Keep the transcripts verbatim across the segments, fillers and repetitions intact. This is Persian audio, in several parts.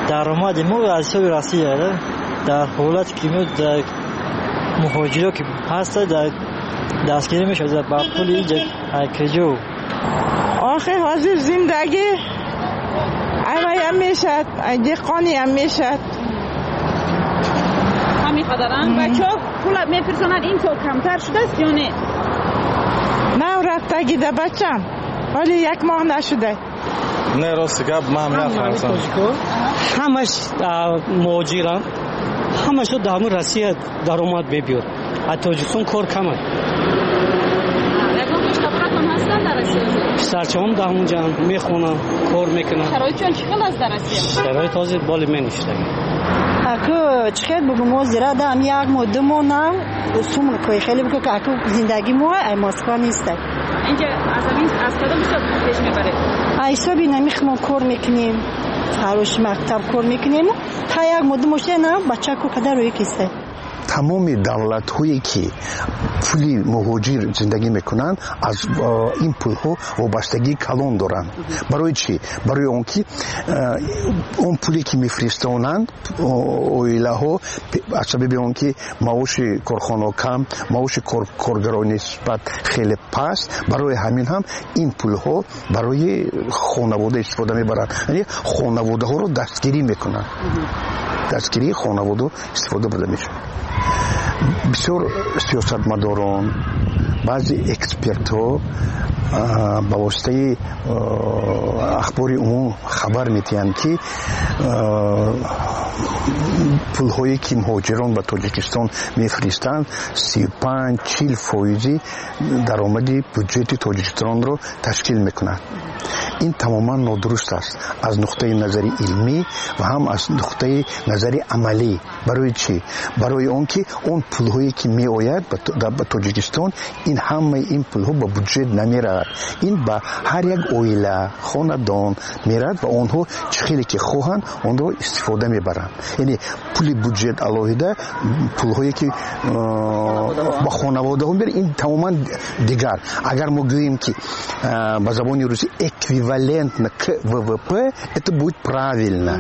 درآمد ما از حساب روسیه در حالت که میاد در مهاجرا که هست در دستگیری میشه در با پول اینجا کجا آخه حاضر زندگی ایوای هم میشد دقانی هم میشد همین قدرن بچه ها پول میفرستانن این تو کمتر شده است یا نه؟ نه رفتگی ده بچم ولی یک ماه نشده نه راست گپ ما هم نفرستم همش مهاجران همش در همون روسیه درآمد ببیار از تاجیکستان کار کمه یکم مشکلات هم هستن در روسیه سرچه‌ام در همونجا میخونن کار میکنن شرایط چون چقدر است در روسیه شرایط تازه بالی منیشته اكو چخیل بگم ما زیرا دام یک مدت مونم سوم کوی خیلی بگم که اكو زندگی مو ای ماسکا نیست اینجا از این از کدوم حساب پیش میبره ایسا بی نمیخوام کار میکنیم هروش مکتب کار میکنیم تا یک مدت مشه نه بچه کو کدر روی کیسته تمام دولت هایی که پولی مهاجر زندگی میکنن از این پول ها وابستگی کلان دارن برای چی؟ برای اون که اون پولی که میفرستانند اویله ها از سبب اون که معاش کارخانه کم معاش کارگران نسبت خیلی پست برای همین هم این پول ها برای خانواده استفاده میبرن یعنی خانواده ها رو دستگیری میکنن دستگیری خانواده استفاده برده میشه بسیار سیاستمداران بعضی اکسپرت ها با واسطه اخبار عموم خبر میتین که پول هایی که مهاجران به تاجیکستان میفرستند سی و پنج چهل فایزی درآمد بودجت تاجیکستان رو تشکیل میکنند این تماما نادرست است از نقطه نظری علمی و هم از نقطه نظری عملی برای چی؟ برای اون که اون پول هایی که می آید به تاجیکستان این همه این پول ها به بودجت نمیرد این به هر یک اویله خاندان میرد و اونها چخیلی که خواهند اون رو استفاده میبرند یعنی پول بودجت علاوه پول هایی که با خانواده هم این تماما دیگر اگر ما گوییم که به زبان روسی эквивалентно к ВВП это будет правильно.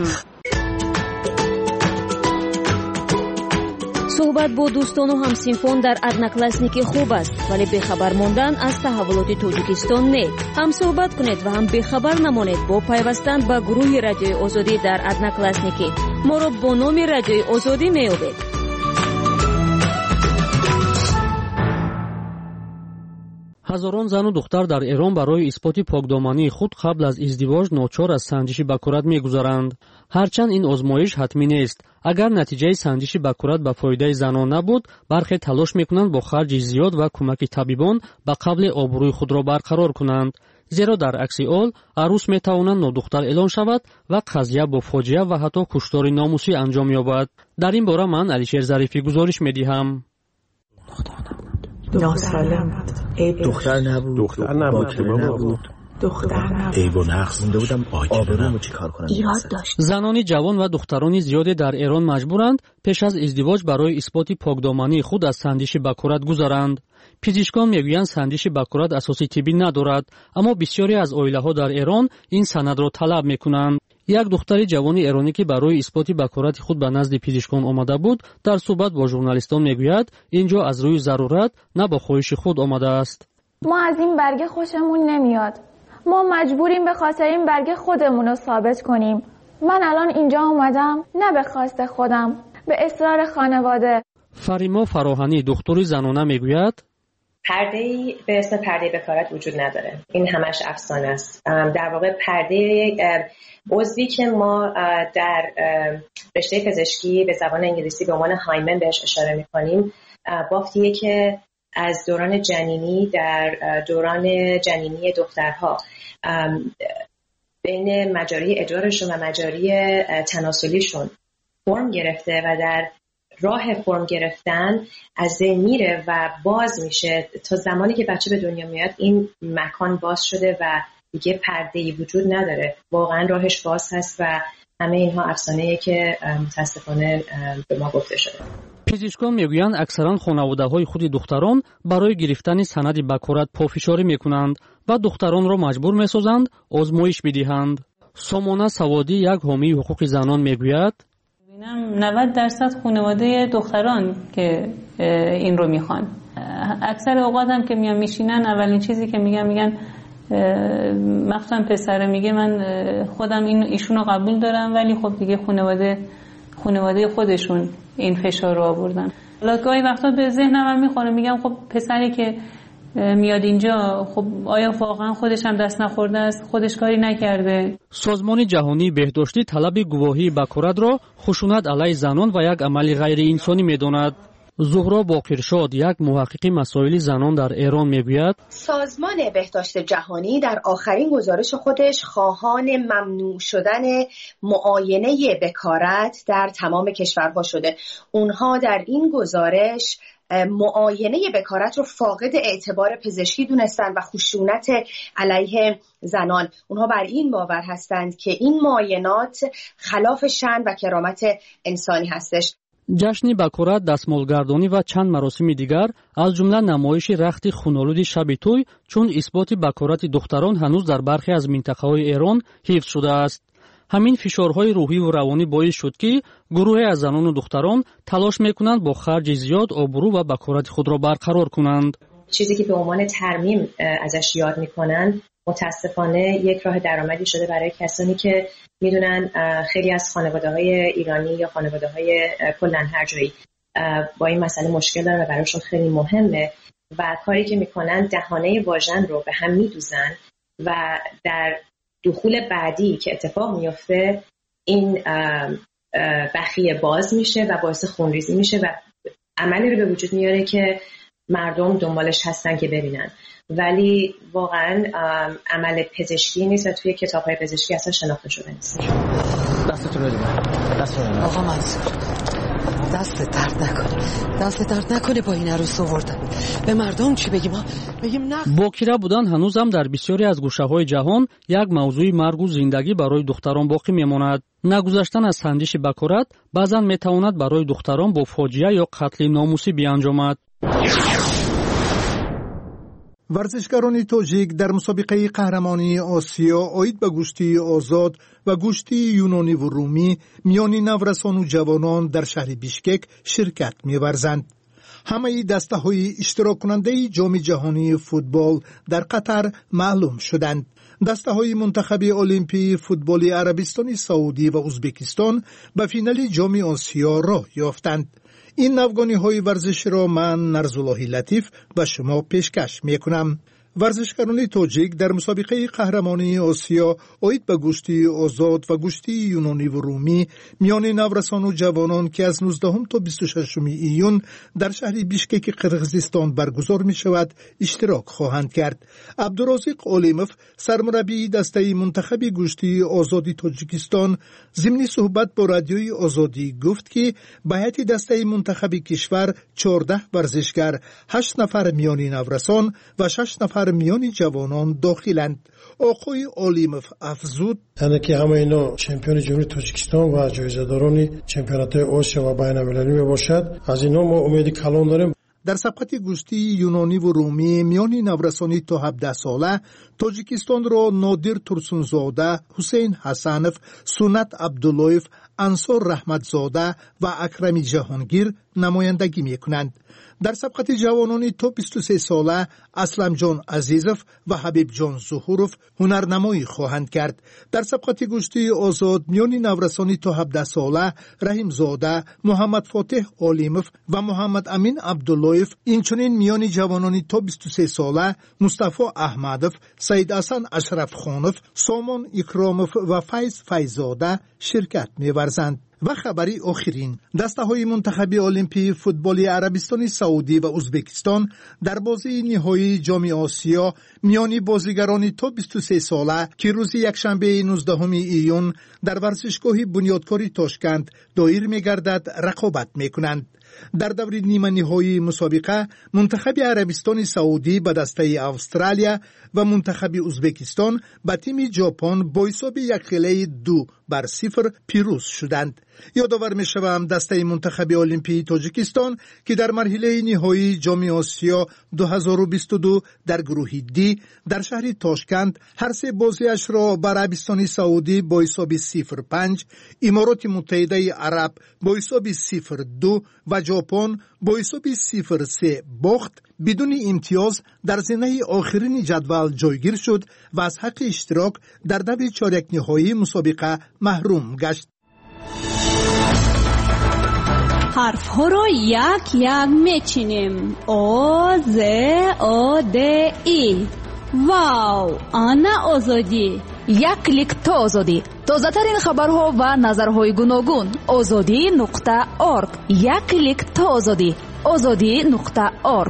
صحبت با دوستان و همسینفان در ادناکلاسنیکی خوب است ولی بخبر ماندن از تحولات تاجیکستان نه. هم صحبت کنید و هم بخبر نمانید با پیوستن به گروه رادیوی آزادی در ادناکلاسنیکی. ما را با نام رادیوی آزادی میابید. ҳазорон зану духтар дар эрон барои исботи покдомании худ қабл аз издивоҷ ночор аз санҷиши бакурат мегузаранд. ҳарчанд ин озмоиш ҳатмӣ нест. агар натиҷаи санҷиши бакурат ба фоидаи занон набуд, бархе талош мекунанд бо харҷи зиёд ва кӯмаки табибон ба қабле обрӯи худро барқарор кунанд. зеро дар акси ол арӯс метавонад нодухтар эълон шавад ва қазия бо фоҷиа ва ҳатто куштори номусӣ анҷом ёбад. дар ин бора ман алишер зарифӣ гузориш медиҳам. ناسالم دختر نبود دختر نبود که بابا دختر نبود ایوو نقص زنده بودم آبرومو چیکار کنم ایراد داشت. زنانی جوان و دخترانی زیادی در ایران مجبورند پیش از ازدواج برای اثبات پاکدامنی خود از سنجش بکورت گذرند. پزشکان میگویند سنجش بکورت اساسی طبی ندارد، اما بسیاری از عائله‌ها در ایران این سند را طلب میکنند. یک دختر جوان ایرانی که برای اثبات بکورت خود به نزد پزشکان آمده بود، در صحبت با ژورنالیستان میگوید اینجا از روی ضرورت نه با خواهش خود آمده است. ما از این برگه خوشمون نمیاد. ما مجبوریم به خاطر این برگه خودمون رو ثابت کنیم. من الان اینجا آمدم نه به خواست خودم، به اصرار خانواده. فریما فراهانی دکتری زنانه میگوید پرده‌ای به اسم پرده بکارت وجود نداره. این همش افسانه است. در واقع پرده عضوی که ما در رشته پزشکی به زبان انگلیسی به عنوان هایمن بهش اشاره می‌کنیم، بافتیه که از دوران جنینی در دوران جنینی دخترها بین مجاری ادرارشون و مجاری تناسلیشون فرم گرفته و در راه فرم گرفتن از بین میره و باز میشه. تا زمانی که بچه به دنیا میاد این مکان باز شده و دیگه پرده‌ای وجود نداره. واقعا راهش باز هست و همه اینها افسانه‌ایه که متاسفانه به ما گفته شده. پزشکان میگویند اکثرا خانواده‌های خود دختران برای گرفتن سند بکورت پافشاری میکنند و دختران را مجبور میسازند آزمایش بدهند. سامانه سوادی یک حامی حقوق زنان میگوید نود درصد خانواده دختران که این رو میخوان. اکثر اوقات هم که میان میشینن اولین چیزی که میگن میگن مخصوصا پسره میگه من خودم این ایشونو قبول دارم ولی خب دیگه خانواده خانواده خودشون این فشار رو آوردن. حالا گاهی وقتا به ذهنم هم میخوره میگم خب پسری که میاد اینجا خب آیا واقعا خودش هم دست نخورده است، خودش کاری نکرده. سازمان جهانی بهداشتی طلب گواهی بکارت را خشونت علیه زنان و یک عمل غیر انسانی میداند. زهرا باقرشاد یک محقق مسائل زنان در ایران میگوید سازمان بهداشت جهانی در آخرین گزارش خودش خواهان ممنوع شدن معاینه بکارت در تمام کشورها شده. اونها در این گزارش معاینه بکارت رو فاقد اعتبار پزشکی دونستن و خشونت علیه زنان. اونها بر این باور هستند که این معاینات خلاف شأن و کرامت انسانی هستش. جشن بکارت، دستمالگردانی و چند مراسم دیگر از جمله نمایش رخت خونالود شب توی چون اثبات بکارت دختران هنوز در برخی از منطقه‌های ایران حفظ شده است. همین فشارهای روحی و روانی باعث شد که گروهی از زنان و دختران تلاش میکنند با خرج زیاد آبرو و بکارت خود را برقرار کنند. چیزی که به عنوان ترمیم ازش یاد میکنن متاسفانه یک راه درآمدی شده برای کسانی که میدونن خیلی از خانواده‌های ایرانی یا خانواده‌های کلاً هر جایی با این مسئله مشکل دارن و براشون خیلی مهمه و کاری که میکنن دهانه واژن رو به هم میدوزن و در دخول بعدی که اتفاق میفته این بخیه باز میشه و باعث خونریزی میشه و عملی رو به وجود میاره که مردم دنبالش هستن که ببینن، ولی واقعا عمل پزشکی نیست و توی کتاب‌های پزشکی اصلا شناخته شده نیست. دستتون رو دیدم. دستتون رو آقا منصور دست درد نکنه دست درد نکنه با این عروس آوردن. به مردم چی بگیم؟ بگیم نه. باکره بودن هنوز هم در بسیاری از گوشه‌های جهان یک موضوع مرگ و زندگی برای دختران باقی میماند. نگذشتن از سنجش بکارت بعضا میتواند برای دختران با فاجعه یا قتل ناموسی بیانجامد. ورزشکاران تاجیک در مسابقه قهرمانی آسیا آید به گوشتی آزاد و گوشتی یونانی و رومی میان نورسان و جوانان در شهر بیشکک شرکت می‌ورزند. همه دسته های اشتراک کننده جام جهانی فوتبال در قطر معلوم شدند. دسته های منتخب المپی فوتبال عربستان سعودی و ازبکستان به فینال جام آسیا راه یافتند. این نوگانی های ورزش را من نرزالله لطیف به شما پیشکش می کنم. ورزشکاران تاجیک در مسابقه قهرمانی آسیا آید به گوشتی آزاد و گوشتی یونانی و رومی میان نورسان و جوانان که از نوزدهم تا بیست و ششم ایون در شهر بیشکک قرقیزستان برگزار می شود اشتراک خواهند کرد. عبدالرازق علیموف سرمربی دسته منتخب گوشتی آزادی تاجیکستان ضمن صحبت با رادیوی آزادی گفت که به هیئت دسته منتخب کشور چهارده ورزشکار، هشت نفر میان نورسان و شش نفر میان جوانان داخلند. آقای علیموف افزود یعنی که همه اینا چمپیون جمهوری تاجیکستان و جایزه‌داران چمپیونات آسیا و بین‌المللی میباشد. از اینا ما امید کلان داریم. در سبقت گوشتی یونانی و رومی میان نورسانی تا هفده ساله تاجیکستان را نادر ترسونزاده، حسین حسنف، سنت عبداللهیف، انصار رحمتزاده و اکرمی جهانگیر نمایندگی میکنند. در سبقت جوانانی تا بیست و سه ساله اسلم جان عزیزف و حبیب جان ظهورف هنرنمایی خواهند کرد. در سبقت گوشتی آزاد میان نورسانی تا هفده ساله رحیم زاده، محمد فاتح علیموف و محمد امین عبداللهیف، اینچنین میان جوانانی تا بیست و سه ساله مصطفی احمدف، سید حسن اشرف خانف، سامان اکراموف و فیض فیضزاده شرکت می‌ورزند. و خبری آخرین، دسته های منتخب المپی فوتبال عربستان سعودی و ازبکستان در بازی نهایی جام آسیا میان بازیگران تا بیست و سه ساله که روز یکشنبه نوزدهم ایون در ورزشگاه بنیادکاری تاشکند دایر می‌گردد رقابت می‌کنند. در دور نیمه نهایی مسابقه منتخب عربستان سعودی به دسته استرالیا و منتخب ازبکستان به تیم ژاپن با حساب یک خیلی دو بر صفر پیروز شدند. یادآور می‌شوم دسته منتخب المپی تاجیکستان که در مرحله نهایی جام آسیا دو هزار و بیست و دو در گروه دی در شهر تاشکند هر سه بازیش را بر عربستان سعودی با حساب صفر پنج، امارات متحده عرب با حساب صفر دو و ژاپن با حساب صفر سه باخت، بدون امتیاز در زینه آخرین جدول جایگیر شد و از حق اشتراک در دو چهارک نهایی مسابقه محروم گشت. حرف ها را یک یک میچینیم. او ز او د ای. واو، آنا آزادی. یک کلیک تا آزادی. تازه ترین خبرها و نظرهای گوناگون. آزادی نقطه ارگ. یک کلیک تا آزادی. آزادی نقطه ارگ.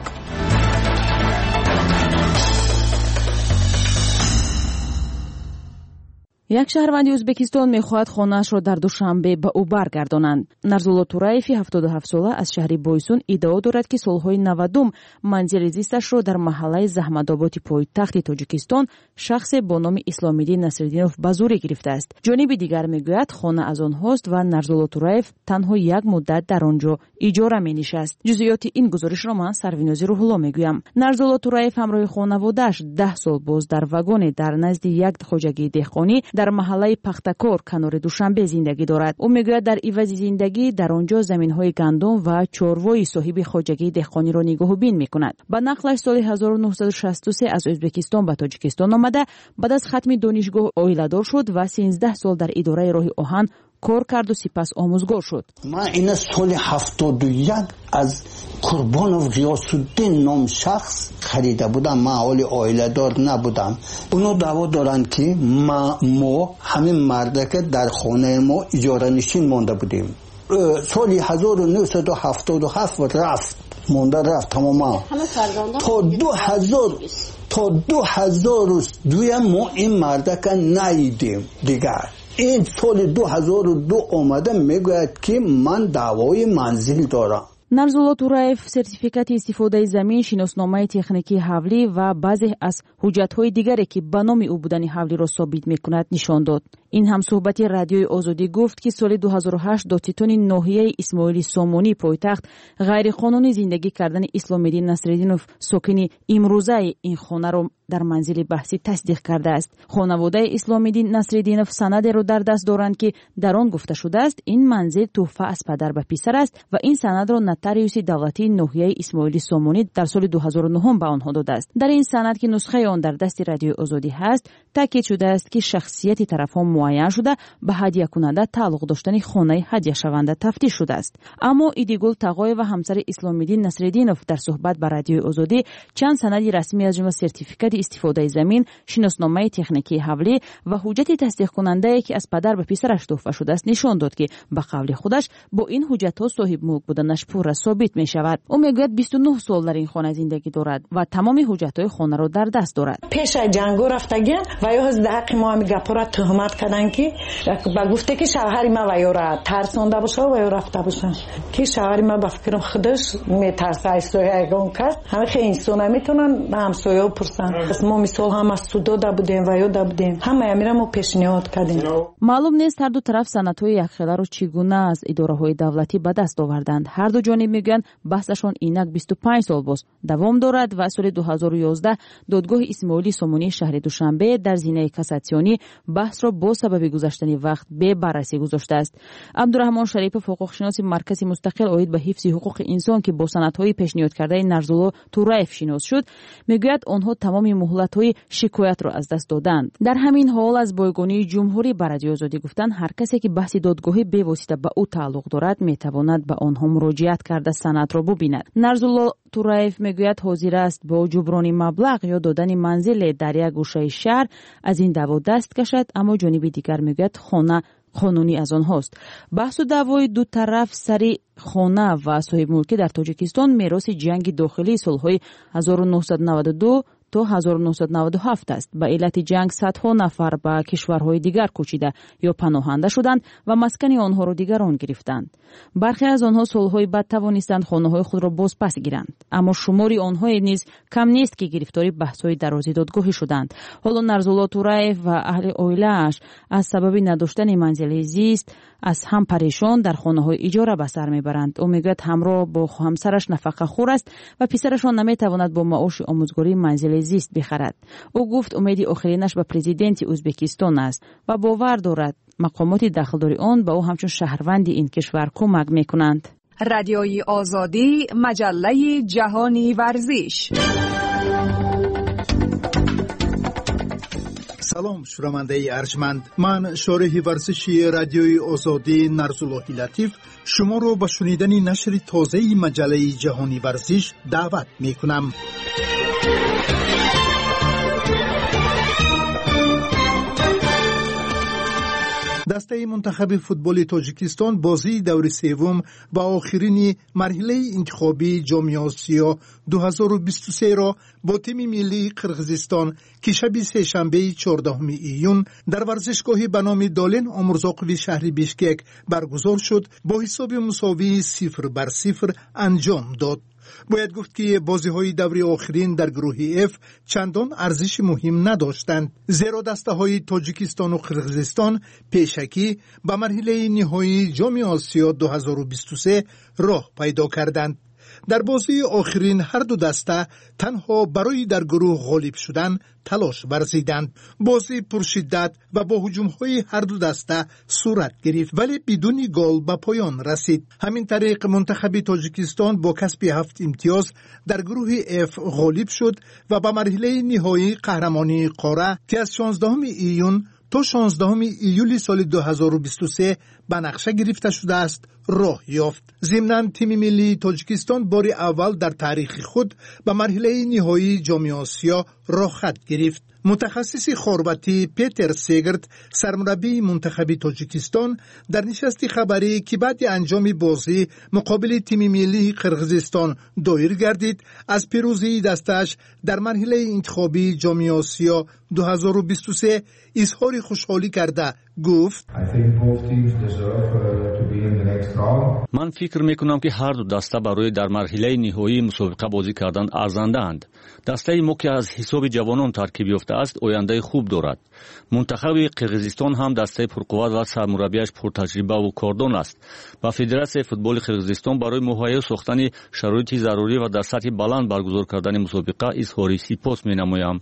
یک شهروند ازبکستان می‌خواهد خانه‌اش را در دوشنبه به او برگردانند. نرزولا توراєفی هفتاد و هفت ساله از شهر بویسون ادعا دارد که سالهای نودم منزل زیستش را در محله زحمت‌آباد پایتخت تاجیکستان شخص با نام اسلام‌الدین نصرالدینوف به زور گرفته است. جانب دیگر میگوید خانه از آنهاست و نرزولا توراєف تنها یک مدت در آنجا اجاره می‌نشست. جزئیات این گزارش را من سروینازی روح‌الله میگویم. نرزولا توراєف همراه خانواده‌اش ده سال باز در واگن در نزد یک خواجگی دهقانی در محله پختکور کنار دوشنبه زندگی دارد. او میگوید در عوض زندگی در آنجا زمین‌های گندم و چاروای صاحب خواجگی دهقانی را نگاهبین می‌کند. با نقلش سال هزار و نهصد و شصت و سه از ازبکستان به تاجیکستان آمده، بعد از ختم دانشگاه عائله‌دار شد و سیزده سال در اداره راه آهن کار کرد و سپس آموزگار شد. من این سال هفتاد و یک از قربانوف غیاث‌الدین نام شخص خریده بودم. من حال عائله دار نبودم. اونو دعوا دارن که ما, ما همین مرده که در خانه ما اجاره نشین مانده بودیم. سال هزار و نهصد و هفتاد و هفت رفت مانده رفت تماما تا دو هزار تا دو هزار و دو ما این مرده که ندیدیم دیگر. این سال دو هزار و دو آمده میگوید که من دعوای منزل دارم. نرزولا توراєف سرتیفیکات استفاده زمین، شناسنامه تکنیکی حولی و بعضی از حجت‌های دیگری که به نام او بودن حولی را ثابت می‌کند نشان داد. این هم صحبت رادیوی آزادی گفت که سال دو هزار و هشت دادستان ناحیه اسماعیل سامانی پایتخت غیر قانونی زندگی کردن اسلام‌الدین نصرالدینوف ساکن امروزه این خانه را در منزل بحثی تصدیق کرده است. خانواده اسلام‌الدین نصرالدینوف سند را در دست دارند که در آن گفته شده است این منزل تحفه از پدر به پسر است و این سند را نتاریوس دولتی ناحیه اسماعیل سامانی در سال دو هزار و نه به آنها داده است. در این سند که نسخه آن در دست رادیو آزادی هست تاکید شده است که شخصیت طرفان معین شده به هدیه کننده تعلق داشتن خانه هدیه شونده تفتیش شده است. اما ایدیگل تقای و همسر اسلام‌الدین نصرالدینوف در صحبت با رادیو آزادی چند سند رسمی از جمله سرتیفیکات استفاده زمین، شناسنامه تکنیکی حولی و حجت تصدیق کننده که از پدر به پسرش تحفه شده است نشان داد که به قول خودش با این حجت ها صاحب ملک بودنش پور ثابت می شود. او میگوید بیست و نه سال در این خانه زندگی دارد و تمام حجت های خانه را در دست دارد. پیش جنگو رفتگی و یا از حق ما میگه پورا تهمت کردن که با گفته که شوهر ما و یا را ترسونده باشه و یا رفته باشه که شوهر ما به فکر خودش میترسه ایستای اگون کرد. همه خیلی انسان میتونن همسایه و پرسن. ما مثال هم از سودا دا بودیم و یا دا بودیم همه امیرم رو پیشنهاد کردیم. معلوم نیست هر دو طرف سندهای یکخیله رو چگونه از اداره‌های دولتی به دست آوردند. هر دو جانب میگن بحثشون اینک بیست و پنج سال باز دوام دارد و سال دو هزار و یازده دادگاه اسماعیل سامانی شهر دوشنبه در زینه کاساسیونی بحث را با سبب گذشتن وقت به بررسی گذاشته است. عبدالرحمن شریف حقوقشناس مرکز مستقل عاید به حفظ حقوق انسان که با سندهای پیشنهاد کرده نرزولا توراєف شناس شد میگوید آنها تمام مهلت‌های شکایت را از دست دادند. در همین حال از بایگانی جمهوری بر رادیو آزادی گفتند هر کسی که بحث دادگاهی به واسطه به او تعلق دارد میتواند به آنها مراجعت کرده سند را ببیند. نرزولا توراєف میگوید حاضر است با جبران مبلغ یا دادن منزل در یک گوشه شهر از این دعوا دست کشد، اما جانب دیگر میگوید خانه قانونی از آنهاست. بحث و دعوای دو طرف سری خانه و صاحب ملکی در تاجیکستان میراث جنگ داخلی سالهای هزار و نهصد و نود و دو تا هزار و نهصد و نود و هفت است. به علت جنگ صدها نفر به کشورهای دیگر کوچیده یا پناهنده شدند و مسکن آنها را دیگران گرفتند. برخی از آنها سالهای بعد توانستند خانه‌های خود را باز پس گیرند، اما شماری آنها نیز کم نیست که گرفتاری بحث‌های درازی دادگاهی شدند. حالا نرزولا توراєв و اهل عائله‌اش از سبب نداشتن منزل زیست از هم پریشان در خانه‌های اجاره به سر میبرند. او میگوید همراه با همسرش نفقه خور است و پسرشان نمیتواند با معاش آموزگاری منزل زیست بخرد. او گفت امیدی آخرینش به پرزیدنت ازبکستان است و باور دارد مقامات داخلداری آن به او همچون شهروند این کشور کمک میکنند. رادیوی آزادی، مجله جهانی ورزش. سلام شنونده ارجمند، من شارح ورزشی رادیوی آزادی نرزاللهی لطیف شما رو به شنیدن نشر تازه مجله جهانی ورزش دعوت می کنم. دسته منتخب فوتبال تاجیکستان بازی دور سوم با آخرین مرحله انتخابی جام آسیا دو هزار و بیست و سه را با تیم ملی قرقیزستان که شب سه‌شنبه چهاردهم ایون در ورزشگاهی به نام دالن آمرزاقوی شهر بیشکک برگزار شد با حساب مساوی صفر بر صفر انجام داد. باید گفت که بازی‌های دوره آخرین در گروه اف چندان ارزش مهم نداشتند، زیرا دسته‌های تاجیکستان و قرقیزستان پیشکی به مرحله نهایی جام آسیا دو هزار و بیست و سه راه پیدا کردند. در بازی آخرین هر دو دسته تنها برای در گروه غالب شدن تلاش ورزیدند. بازی پرشدت و با هجوم‌های هر دو دسته صورت گرفت ولی بدون گل به پایان رسید. همین طریق منتخب تاجیکستان با کسب هفت امتیاز در گروه اف غالب شد و به مرحله نهایی قهرمانی قاره که از شانزدهم ایون تا شانزدهم ایولی سال دو هزار و بیست و سه به نقشه گرفته شده است راه یافت. ضمناً تیم ملی تاجیکستان بار اول در تاریخ خود به مرحله نهایی جام آسیا راه خط گرفت. متخصص خورواتی پیتر سیگرت سرمربی منتخب تاجیکستان در نشست خبری که بعد انجام بازی مقابل تیم ملی قرقیزستان دایر گردید از پیروزی دستش در مرحله انتخابی جام آسیا دو هزار و بیست و سه اظهار خوشحالی کرده گفت من فکر میکنم که هر دو دسته برای در مرحله نهایی مسابقه بازی کردن ارزنده اند. دسته ما که از حساب جوانان ترکیب یافته است آینده خوب دارد. منتخب قرقیزستان هم دسته پرقوت و سرمربیش پرتجربه و کاردان است. با فدراسیون فوتبال قرقیزستان برای مهیا ساختن شرایط ضروری و در سطح بلند برگزار کردن مسابقه اظهار سپاس مینمایم.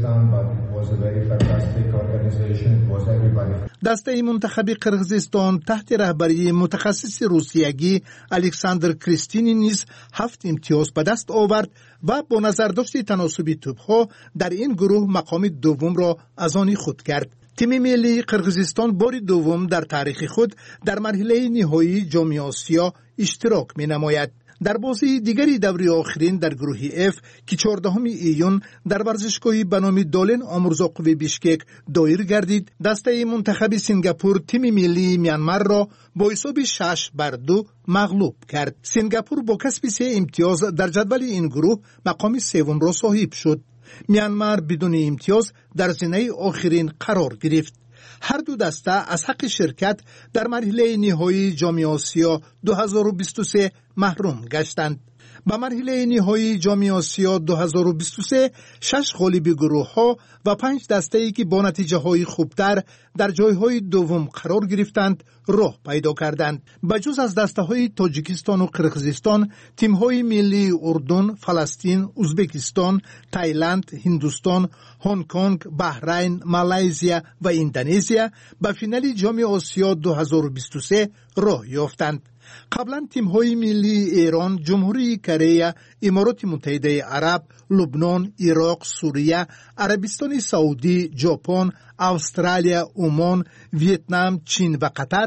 دسته منتخب قرقیزستان تحت رهبری متخصص روسیه‌ای الکساندر کریستینی نیز هفت امتیاز به دست آورد و با نظرداشت تناسب توپ‌ها در این گروه مقام دوم را از آن خود کرد. تیم ملی قرقیزستان بار دوم در تاریخ خود در مرحله نهایی جام آسیا اشتراک می‌نماید. در بازی دیگری دوره آخرین در گروه اف که چهاردهم ایون در ورزشگاهی به نام دالن آمرزاقوی بیشکک دایر گردید، دسته منتخب سنگاپور تیم ملی میانمار را با حساب شش بر دو مغلوب کرد. سنگاپور با کسب سه امتیاز در جدول این گروه مقام سوم را صاحب شد. میانمار بدون امتیاز در زینه آخرین قرار گرفت. هر دو دسته از حق شرکت در مرحله نهایی جام آسیا دو هزار و بیست و سه محروم گشتند. به مرحله نهایی جام آسیا دو هزار و بیست و سه شش غالب گروه ها و پنج دسته ای که با نتیجه های خوبتر در جای های دوم قرار گرفتند راه پیدا کردند. بجز از دسته های تاجیکستان و قرقیزستان، تیم های ملی اردن، فلسطین، ازبکستان، تایلند، هندوستان، هنگ کنگ، بحرین، مالزیا و اندونزیا به فینال جام آسیا دو هزار و بیست و سه راه یافتند. قبلا تیم های ملی ایران، جمهوری کره، امارات متحده عرب، لبنان، عراق، سوریه، عربستان سعودی، ژاپن، استرالیا، عمان، ویتنام، چین و قطر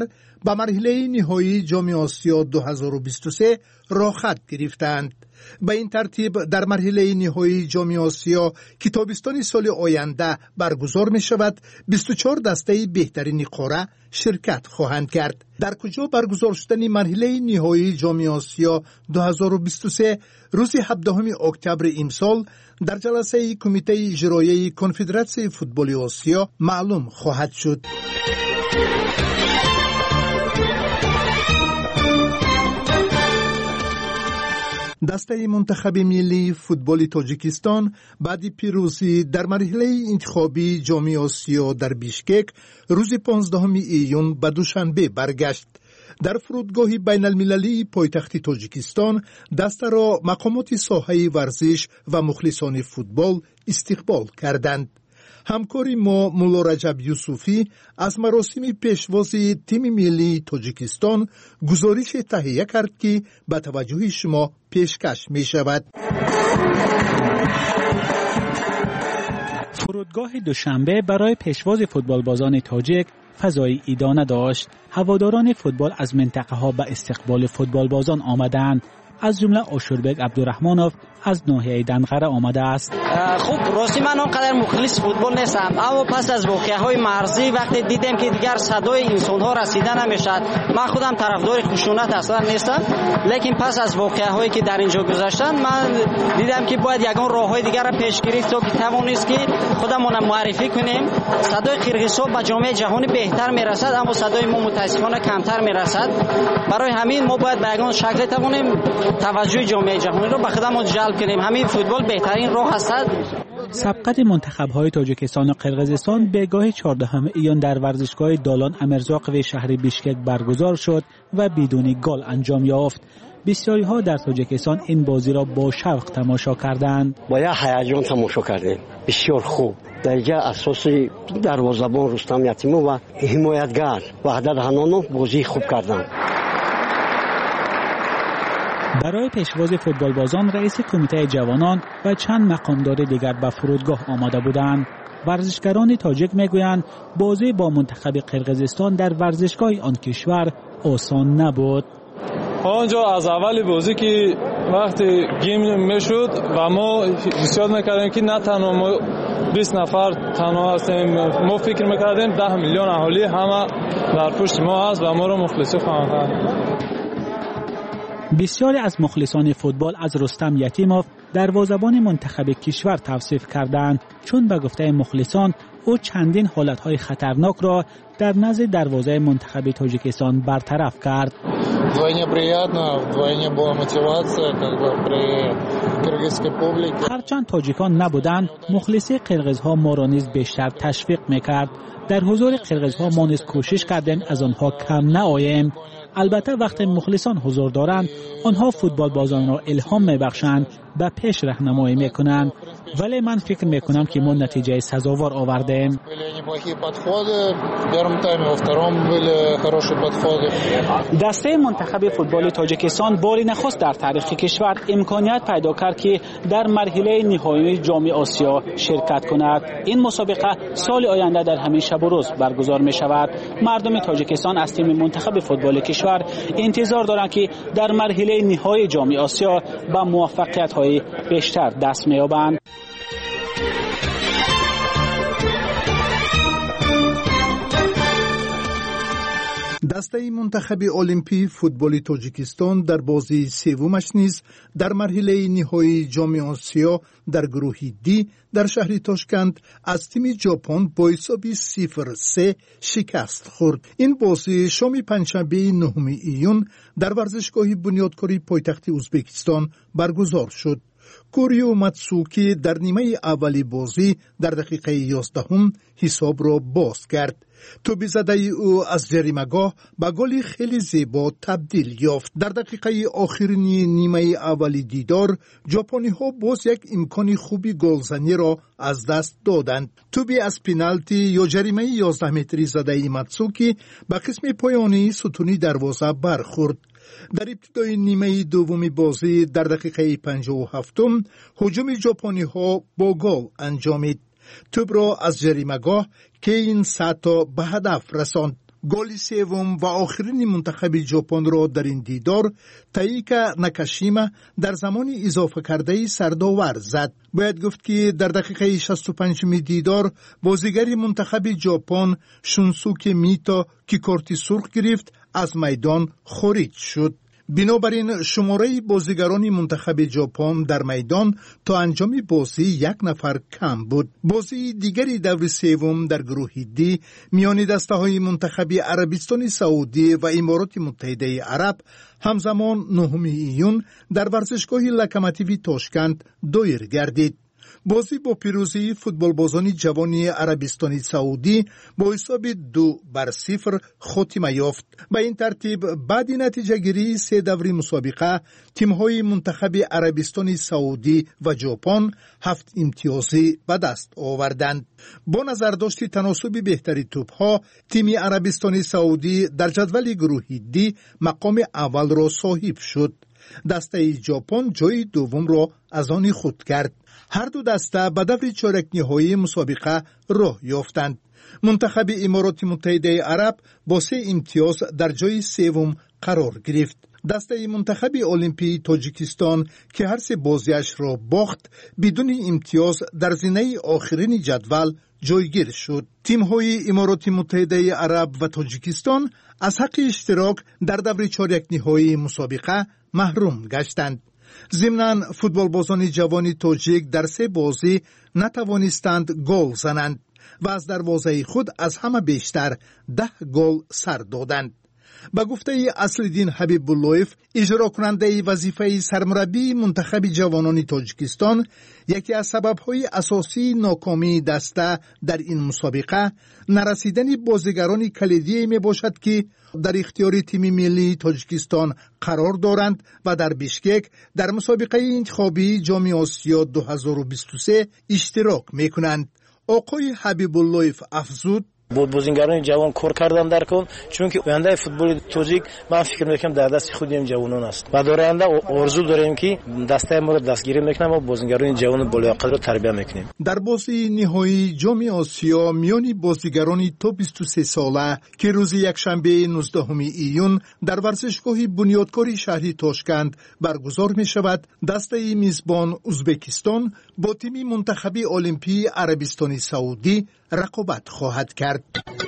به مرحله نهایی جام آسیا دو هزار و بیست و سه راه خط گرفتند. به این ترتیب در مرحله نهایی جام آسیا که تابستان سال آینده برگزار می شود بیست و چهار دسته بهترین قاره شرکت خواهند کرد. در کجا برگزار شدن مرحله نهایی جام آسیا دو هزار و بیست و سه روز هفدهم اکتبر امسال در جلسه کمیته اجرایی کنفدراسیون فوتبال آسیا معلوم خواهد شد. دسته منتخب ملی فوتبال تاجیکستان بعد پیروزی در مرحله انتخابی جام آسیا در بیشکک روز پانزدهم ایون به دوشنبه برگشت. در فرودگاه بین المللی پایتخت تاجیکستان دسته را مقامات ساحه ورزش و مخلصان فوتبال استقبال کردند. همکاری ما مولا رجب یوسفی از مراسم پیشوازی تیم ملی تاجیکستان گزارش تهیه کرد که به توجه شما پیشکش می شود. فرودگاه دوشنبه برای پیشواز فوتبال بازان تاجیک فضای ایدانه داشت. هواداران فوتبال از منطقه ها به استقبال فوتبال بازان آمدند. از جمله آشوربک عبدالرحمانوف از ناحیه دنقره آمده است. خب راستی من آنقدر مخلص فوتبال نیستم، اما پس از واقعه‌های مرزی وقتی دیدم که دیگر صدای انسان‌ها رسیده نمیشد، من خودم طرفدار خشونت اصلا نیستم، لیکن پس از واقعه‌هایی که در اینجا گذشتن من دیدم که باید یگان راه‌های دیگر را پیش گرفت تا که توانست که خودمون معرفی کنیم. صدای قرقیزستان به جامعه جهانی بهتر میرسد، اما صدای ما متاسفانه کمتر میرسد. برای همین ما باید به یگان شکل توانیم توجه جامعه جهانی را به خودمون جلب کنیم. همین فوتبال بهترین راه است. سبقت منتخب‌های تاجیکستان و قرقیزستان به گاه چهاردهم ایون در ورزشگاه دالان امرزاقوی شهر بیشکک برگزار شد و بدون گل انجام یافت. بسیاری ها در تاجیکستان این بازی را با شوق تماشا کردند. با یه هیجان تماشا کردیم. بسیار خوب. در اساسی دروازه‌بان رستم یتیمو و حمایتگر وحدت حنانوف بازی خوب کردند. برای پیشواز فوتبال بازان رئیس کمیته جوانان و چند مقامدار دیگر به فرودگاه آمده بودند. ورزشکاران تاجیک میگویند بازی با منتخب قرقیزستان در ورزشگاه آن کشور آسان نبود. آنجا از اول بازی که وقتی گیم میشد و ما بسیار میکردیم که نه تنها ما بیست نفر تنها هستیم، ما فکر میکردیم ده میلیون اهالی همه در پشت ما هست و ما رو مخلصی خواهند کرد. بسیاری از مخلصان فوتبال از رستم یتیموف دروازه‌بان منتخب کشور توصیف کردند، چون به گفته مخلصان او چندین حالتهای خطرناک را در نزد دروازه منتخب تاجیکستان برطرف کرد. Двойне приятно, вдвойне была мотивация, как бы при кыргызской публике. هرچند تاجیکان نبودند، مخلصی قرقیزها ما را نیز بیشتر تشویق میکرد. در حضور قرقیزها ما نیز کوشش کردیم از آنها کم نآییم. البته وقتی مخلصان حضور دارند، آنها فوتبال بازان را الهام میبخشند، به پیش راهنمایی میکنند، ولی من فکر میکنم که ما نتیجه سزاوار آوردیم. دسته منتخب فوتبال تاجیکستان باری نخست در تاریخ کشور امکانیت پیدا کرد که در مرحله نهایی جام آسیا شرکت کند. این مسابقه سال آینده در همین شب و روز برگزار می شود. مردم تاجیکستان از تیم منتخب فوتبال کشور انتظار دارند که در مرحله نهایی جام آسیا به موفقیت های بیشتر دست می‌یابند. دسته منتخب المپی فوتبال تاجیکستان در بازی سومش نیز در مرحله نهایی جام آسیا در گروه دی در شهر تاشکند از تیم ژاپن با حساب صفر سه شکست خورد. این بازی شام پنجشنبه نهم ایون در ورزشگاه بنیادکاری پایتخت ازبکستان برگزار شد. کوریو ماتسوکی در نیمه اولی بازی در دقیقه یازدهم حساب را باز کرد. توپ زده او از جریمه‌گاه به گلی خیلی زیبا تبدیل یافت. در دقیقه آخرین نیمه اولی دیدار ژاپنی ها باز یک امکان خوبی گلزنی را از دست دادند. توپی از پنالتی یا جریمه یازده متری زده ماتسوکی به قسم پایانی ستونی دروازه برخورد. در ابتدای نیمه دوم بازی در دقیقه پنجاه و هفتم هجوم ژاپنی ها با گل انجامید. توپ را از جریمه‌گاه کین ساتا به هدف رساند. گل سوم و آخرین منتخب ژاپن را در این دیدار تاییکا ناکاشیما در زمان اضافه کرده سردآور زد. باید گفت که در دقیقه شصت و پنج دیدار بازیگر منتخب ژاپن شونسوکی میتا که کارت سرخ گرفت از میدان خارج شد. بنابراین شماره بازیگران منتخب ژاپن در میدان تا انجام بازی یک نفر کم بود. بازی دیگری دور سوم در گروه دی میان دسته‌های منتخب عربستان سعودی و امارات متحده عرب همزمان نهم ایون در ورزشگاه لوکوموتیو تاشکند دایر گردید. بازی با پیروزی فوتبالبازان جوان عربستان سعودی با حساب دو بر صفر خاتمه یافت. به این ترتیب بعد نتیجه گیری سه دوره مسابقه تیم‌های منتخب عربستان سعودی و ژاپن هفت امتیازی به دست آوردند. با نظرداشت تناسب بهتری توپ‌ها تیم عربستان سعودی در جدول گروه دی مقام اول را صاحب شد. دسته ژاپن جای دوم را از آن خود کرد. هر دو دسته به دور چهارک نهایی مسابقه راه یافتند. منتخب امارات متحده عرب با سه امتیاز در جای سوم قرار گرفت. دسته منتخب المپی تاجیکستان که هر سه بازیش را باخت بدون امتیاز در زینه آخرین جدول جایگیر شد. تیم‌های امارات متحده عرب و تاجیکستان از حق اشتراک در دور چهارک نهایی مسابقه محروم گشتند. ضمناً فوتبالبازان جوان تاجیک در سه بازی نتوانستند گل زنند و از دروازه خود از همه بیشتر ده گل سر دادند. به گفته اصل‌الدین حبیب اللهیف اجرا کننده وظیفه سرمربی منتخب جوانان تاجیکستان، یکی از سبب‌های اساسی ناکامی دسته در این مسابقه نرسیدن بازیگران کلیدی میباشد که در اختیار تیم ملی تاجیکستان قرار دارند و در بیشکک در مسابقه انتخابی جام آسیا دو هزار و بیست و سه اشتراک میکنند. آقای حبیب اللهیف افزود: بود بازیگران جوان کار کردن در کن، چون که آینده فوتبال تاجیک من فکر میکنم در دست خود این جوانان است و در آینده آرزو داریم که دسته ما را دستگیری میکنیم و بازیگران جوان بالایقت را تربیت میکنیم. در بازی نهایی جام آسیا میان بازیگران تا بیست و سه ساله که روز یکشنبه نوزدهم ایون در ورزشگاه بنیادکاری شهری تاشکند برگزار می شود، دسته میزبان ازبکستان با تیم منتخب المپی عربستان سعودی رقابت خواهد کرد.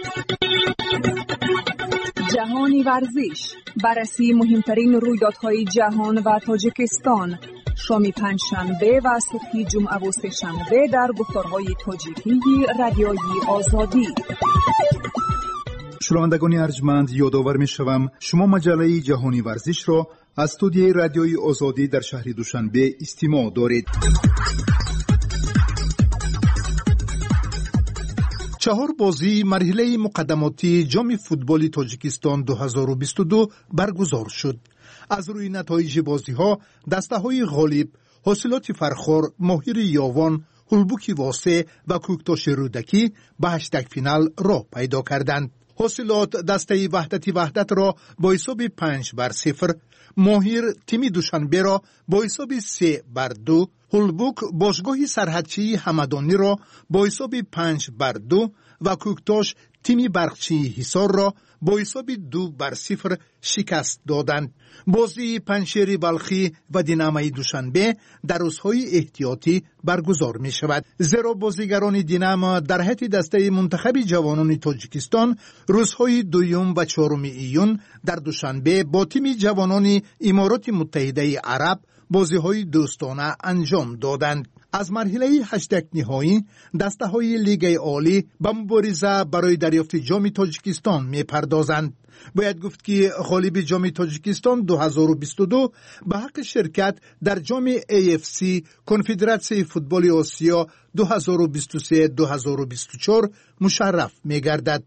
جهانی ورزش، بررسی مهمترین رویدادهای جهان و تاجیکستان، شام پنجشنبه و صبح جمعه و سه‌شنبه در گفتارهای تاجیکی رادیوی آزادی. شنوندگان ارجمند، یادآور می‌شوم شما مجله جهانی ورزش را از استودیوی رادیوی آزادی در شهر دوشنبه استماع دارید. چهار بازی مرحله مقدماتی جام فوتبال تاجیکستان دو هزار و بیست و دو برگزار شد. از روی نتایج بازی‌ها دسته‌های غالب حاصلات فرخار، ماهر یاوان، هلبوکی واسه و کوکتاش رودکی به هشتگ فینال راه پیدا کردند. حاصلات دسته وحدت وحدت را با حساب پنج بر صفر، ماهر تیم دوشنبه را با حساب سه بر دو، هلبوک باشگاه سرحدچی همدانی را با حساب پنج بر دو و کوکتاش تیم برقچی حصار را با حساب دو بر صفر شکست دادند. بازی پنشیر بلخی و دینامای دوشنبه در روزهای احتیاطی برگزار می شود، زیرا بازیگران دینام در حیط دسته منتخب جوانان تاجیکستان روزهای دوم و چهارم ایون در دوشنبه با تیم جوانان امارات متحده عرب بازی‌های دوستانه انجام دادند. از مرحله هشتگ نهایی دسته های لیگ عالی به مبارزه برای دریافت جام تاجیکستان می پردازند. باید گفت که غالب جام تاجیکستان دو هزار و بیست و دو به حق شرکت در جام ای اف سی کنفدراسیون فوتبال آسیا دو هزار و بیست و سه دو هزار و بیست و چهار مشرف می گردد.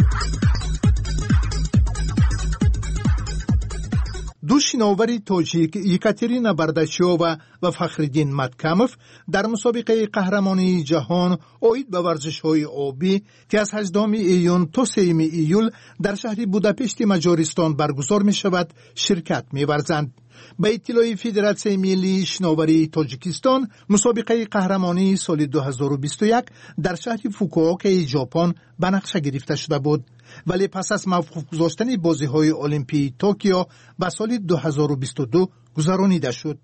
دو شناور تاجیک یکاترینا برداشیووا و فخرالدین متکموف در مسابقه قهرمانی جهان اوید به ورزش‌های آبی که از هجدهم ایون تا سوم ایول در شهر بوداپشت مجارستان برگزار می شود شرکت می ورزند. به اطلاع فدراسیون ملی شناوری تاجیکستان، مسابقه قهرمانی سال دو هزار و بیست و یک در شهر فوکووکا ژاپن به نقشه گرفته شده بود. ولی پس از موقوف گذاشتن بازی‌های المپیک توکیو به سال دو هزار و بیست و دو گذرانیده شد.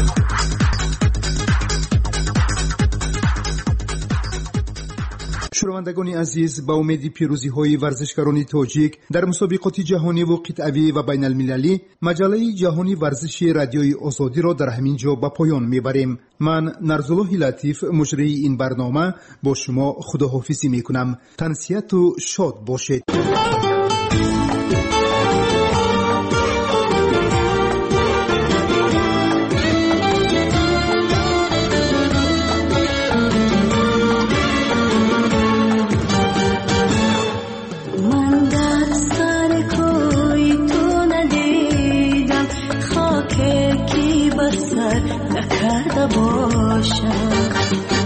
شنوندگان عزیز، با امید پیروزی های ورزشکاران تاجیک در مسابقات جهانی و قطعی و بین المللی، مجله جهانی ورزش رادیوی آزادی را در همین جا به پایان میبریم. من نرزالله لطیف مجری این برنامه با شما خداحافظی میکنم. تنسیت و شاد باشید. نکرده باشم